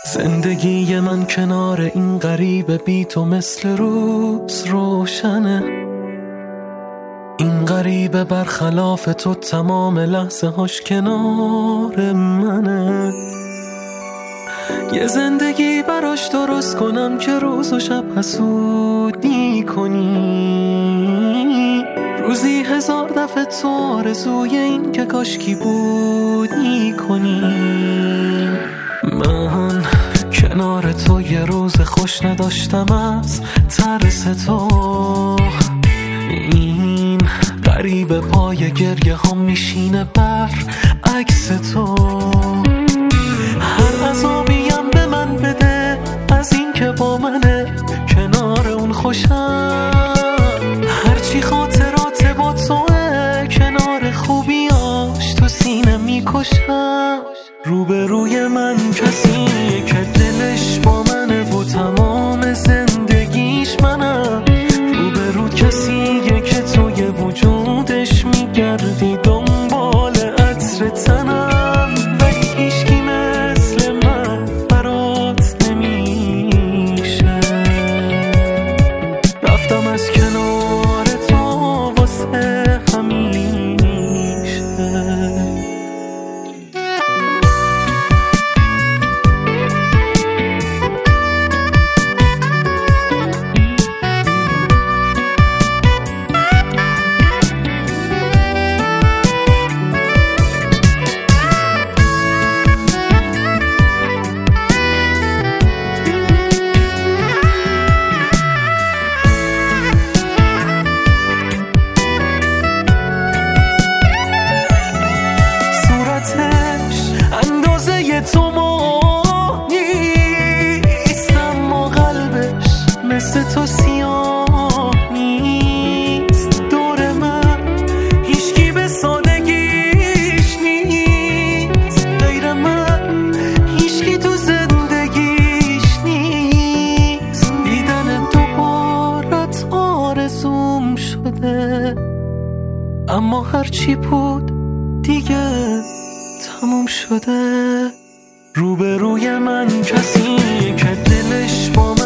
زندگی من کنار این غریبه بی تو مثل روز روشنه. این غریبه برخلاف تو تمام لحظه هاش کنار منه. یه زندگی براش درست کنم که روز و شب حسودی کنی، روزی 1000 دفعه تو آرزوی این که کاشکی بودی کنی. من کنار تو یه روز خوش نداشتم از ترس تو. این غریبه پای گریه هم میشینه بر عکس تو. هر عذابیم به من بده از این که با منه کنار اون خوشم. هرچی خاطرات با توه کنار خوبیاش تو سینه میکشم. روبروی من کسیه که دلش با منه و تمام زندگیش منم. روبرو کسیه که توی وجودش میگردی دنبال عطر تنم. ولی هیچکی مثل من برات نمیشه. رفتم از کنار تو واسه همیشه. تو ما نیست اما قلبش مثل تو سیاه نیست. دور من هیچکی به سادگیش نیست. غیر من هیچکی تو زندگیش نیست. دیدن دوبارت آرزوم شده، اما هرچی بود دیگه تموم شده. روبروی من کسیه که دلش با من